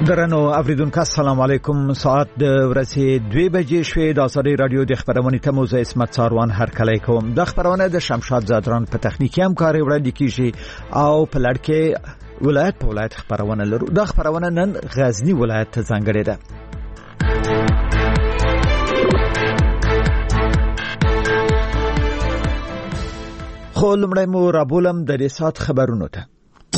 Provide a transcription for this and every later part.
درنو اوریدونکو السلام علیکم. ساعت د ورځې 2 بجې شوې. د ازادي رادیو د خبرونې ته موزه اسمت ساروان هر کله کوم. د خبرونه د شمشاد زادران په تخنیکی همکاري وړاندې کیږي او په لړکې ولایت په ولایت خبرونه لرو. د خبرونه نن غزنی ولایت ته ځانګړې ده. خو لمړی مو رابولم د دې سات خبرونو ته.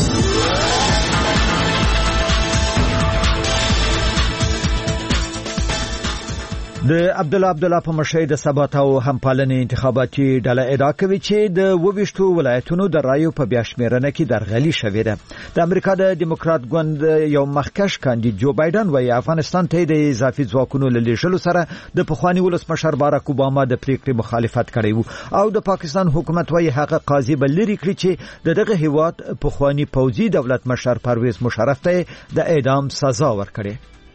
د عبد الله په مشرۍ د ثبات او همپالنې انتخاباتي ډله ادعا کوي چې د 22 ولایتونو د رایو په بیاشمیرنه کې درغلي شوې ده. د امریکا د دیموکرات ګوند یو مخکښ کاندید جو بایدن وايي افغانستان ته د اضافي ځواکونو له لېږلو سره د پخوانی ولسمشر باراک اوباما د پریکړې مخالفت کړی وو او د پاکستان حکومت وايي هغه قاضي بلری کړی چې دغه هیواد پخوانی پوځي دولت مشر پرویز مشرف ته د اعدام سزا ورکړي.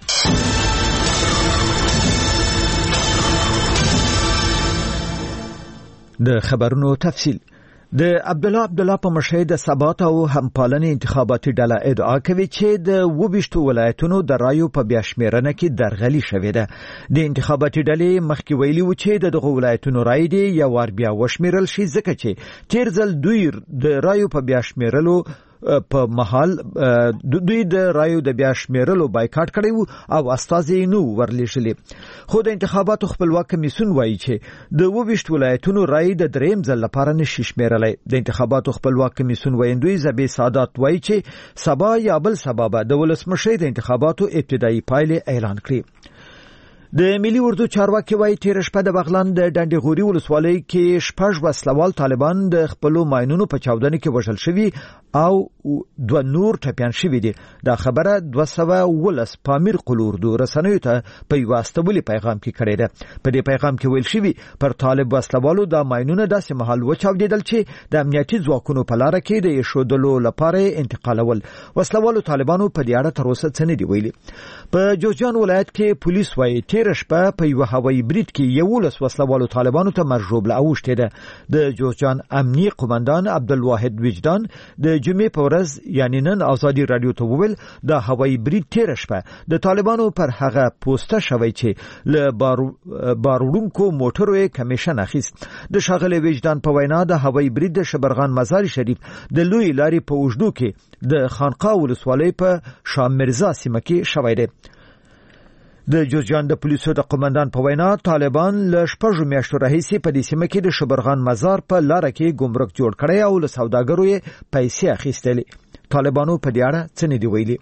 د خبرونو تفصیل. د عبد الله په مشرۍ د ثبات او همپالنې انتخاباتي ډله ادعا کوي چې د 22 ولایتونو د رایو په بیاشمیرنه کې درغلي شوې ده. د انتخاباتي ډلې مخکې ویلي و چې دغه ولایتونو رای دی یو ور بیا وشمیرل شي ځکه چې تیر ځل دوی د رایو په بیاشمیرلو په محل دوی د رایو د بیاشمیرلو بایکاټ کړی وو او استازي نو ورلېشلې. خو د انتخاباتو خپلواک کمیسیون وایي چې د 22 ولایتونو رای د دریم ځل لپاره نشي شمیرلای. د انتخاباتو خپلواک کمیسیون ویندوی زبی سادات وایي چې سبا یا بل سبا به د ولسمشر د انتخاباتو ابتدایي پایلې اعلان کړي. د ملي اردو چارواکي وایي تیر شپه د بغلان د ډنډغوري ولسوالۍ کې شپږ وسلوال طالبان د خپل ماينونو په چاودنه کې وژل شوي او 2 نور ټپيان شوي دي. دا خبره 210 پامیر قلوردو رسنیو ته په واسطولي پیغام کې کړی ده. په دې پیغام کې ویل شوی پر طالب وسلوالو د ماينونو داسې محل وچاودیدل چې د امنیتي ځواکونو په لار کې د یشودلو لپاره انتقالول. وسلوالو طالبانو په دې اړه تر اوسه څه نه دی ویلي. په جوزجان ولایت کې پولیس وایي تیر شپه په یو هوایي برید کې 11 وسلوالو طالبانو ته مرجوبله اوشته ده. د جوزجان امنیه قومندان عبدالواحد وجدان د جمعې په ورځ یعنی نن ازادي رادیو ته وویل د هوایي برید تیر شپه د طالبانو پر هغه پوسټه شوی چې له باروړونکو موټرو کمیشن اخیست. د شاغله وجدان په وینا د هوایي برید د شبرغان مزار شریف د لوی لارې په وجدو کې د خانقاه ولسوالۍ په شام مرزا سیمه کې شوی دی. د جوزجان د پولیسو د قومندان په وینا طالبان له شپږ میاشتو راهیسې په دې سیمه کې د شبرغان مزار په لار کې ګمرک جوړ کړی او له سوداګرو یې پیسې اخیستلې. طالبانو په دې اړه څه نه دی ویلي.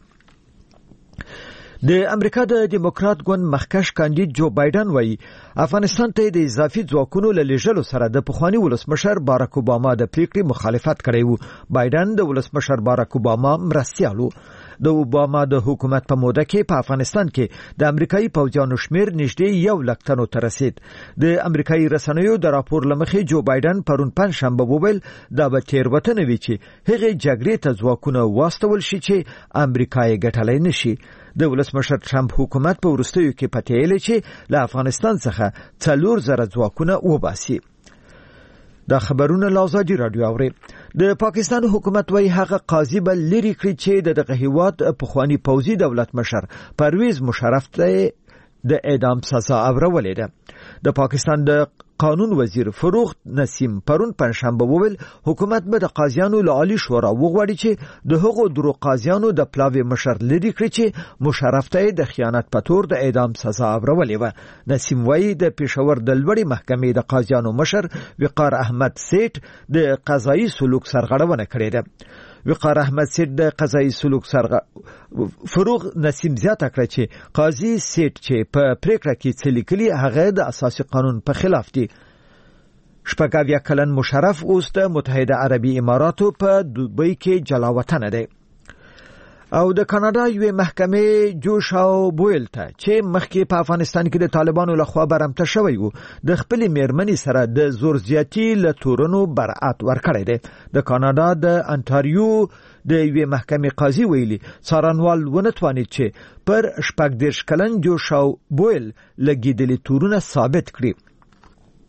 د امریکا د دیموکرات ګوند مخکښ کاندید جو بایدن وایي افغانستان ته د اضافي ځواکونو له لېږلو سره د پخوانی ولسمشر باراک اوباما د پریکړې مخالفت کړی وو. بایدن د ولسمشر باراک اوباما مرستیالو. د اوباما د حکومت په موده کې په افغانستان کې د امریکایي پوځیانو شمیر نږدې 1 لک تنو ته رسید. د امریکایي رسنیو د راپور لمخې جو بایدن پرون پنځشنبه وویل دا به تیروتنه وي چې هغه جګړې ته ځواکونه واستول شي چې امریکای ګټلای نشي. د ولسمشر ټرمپ حکومت په ورستیو کې پټیل چې له افغانستان څخه 4000 ځواکونه وباسي. دا خبرونه لازادي رادیو اوري. د پاکستان حکومت وايي هغه قاضي بل لري کړی چې دغه هیواد پخوانی پوځي دولت مشر پرویز مشرف ته د اعدام سزا اورولې ده. د پاکستان د قانون وزیر فروغ نسیم پرون پنځشنبه وویل حکومت به د قاضیانو له عالی شورا وغواړي چې د هغو درو قاضیانو د پلاوی مشر لري کړی چې مشرف ته د خیانت په تور د اعدام سزا اورولې و. نسیم وايي د پېښور د لوړې محکمې د قاضیانو مشر وقار احمد سیټ د قضایي سلوک سرغړونه کړې ده. وقار احمد سیټ د قضایي سلوک فروغ نسیم زیاته کړ چې قاضي سیټ چې په پریکړه کې څه لیکلي هغه د اساسي قانون په خلاف دي. شپږاویا کلن مشرف اوس د متحده عربي اماراتو په دوبۍ کې جلاوطن دی. او د کاناډا یوې محکمې جوشاو بویل ته چې مخکې په افغانستان کې د طالبانو لخوا برمته شوی وو د خپل میرمنې سره د زور زیاتی له تورنو برائت ورکړی دی. د کاناډا د انټاریو د یوې محکمې قاضي ویلي څارنوال ونتوانید چې پر 14 کلن جوشاو بویل لګیدلي تورونه ثابت کړي.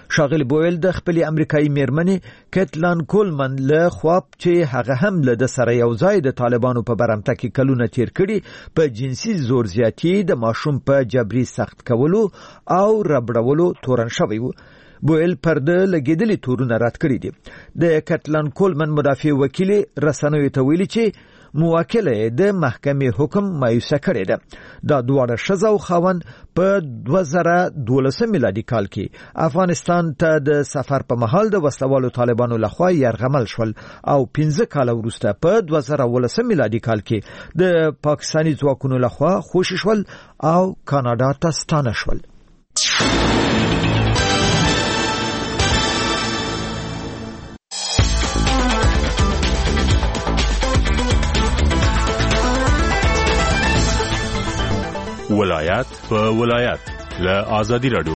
ښاغلي بویل د خپل امریکایي میرمنې کټلان کولمن له خوا چې هغه هم له سره یو ځای د طالبانو په برمته کې کلونه تیر کړي په جنسي زور زیاتی د ماشوم په جبري سخت کولو او ربړولو تورن شوی و. بویل پرده لګیدلې تورونه رد کړي دي. د کټلان کولمن مدافع وکیل رسنیو ته ویلي چې موکله د محکمې حکم مایوسه کړی ده. دا دواړه ښځه او خاوند په 2012 میلادي کال کې افغانستان ته د سفر په مهال د وسلوالو طالبانو لخوا یرغمل شول او 15 کال وروسته په 2019 میلادي کال کې د پاکستاني ځواکونو لخوا خوشي شول او کاناډا ته ستانه شول. ولایت په ولایت له آزادی رادیو